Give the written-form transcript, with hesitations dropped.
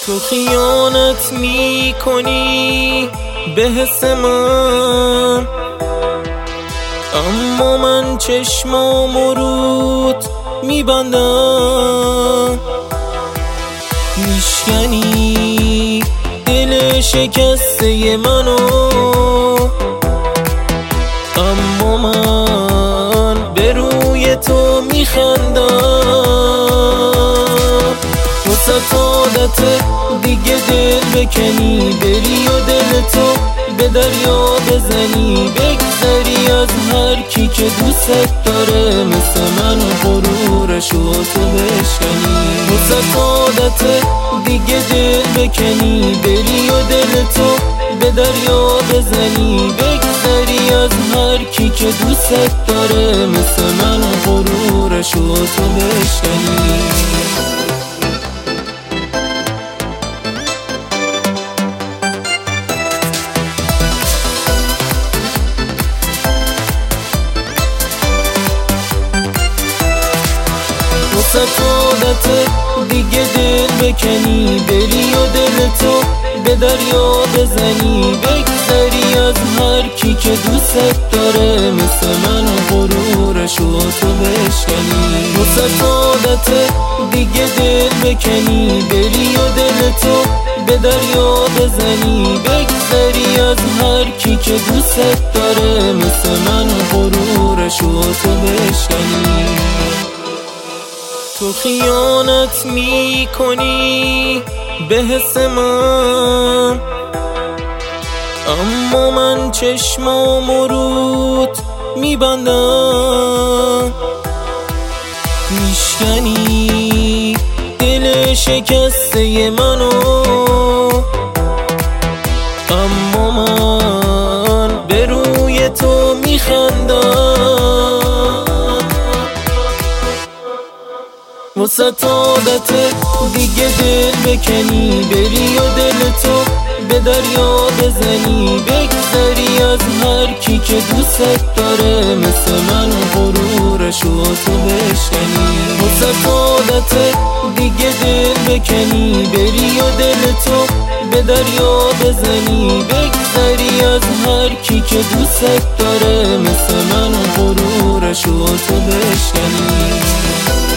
تو خیانت میکنی به حس من، اما من چشمامو رود میبندم. میشکنی دل شکسته منو، اما من به روی تو میخندم. وسط عادت دیگه دل بکنی، بری و دل تو به دریا بزنی، بگذری از هر کی که دوست داره، مثل من غرورشو تو بشکنی. وسط عادت دیگه دل بکنی، بری و دل تو به دریا بزنی، بگذری از هر کی که دوست داره، مثل من غرورشو تو بشکنی. وسط عادت دیگه دل بکنی، بری و دل تو به دریا بزنی، بگذری از هر کی که دوست داره، مثل من غرورشو تو بشکنی. وسط عادت دیگه دل بکنی، بری و دل تو به دریا بزنی، بگذری از هر کی که دوست داره، مثل من غرورشو تو بشکنی. تو خیانت میکنی به حس من، اما من چشمامو رود میبندم. میشکنی دل شکسته منو، اما من به روی تو میخندم. وسط عادت دیگه دل بکنی، بری و دل تو به دریا بزنی، بگذری از هر کی که دوست داره، مثل من غرورشو تو بشکنی. وسط عادت دیگه دل بکنی، بری و دل تو به دریا بزنی، بگذری از هر کی که دوست داره، مثل من غرورشو تو بشکنی.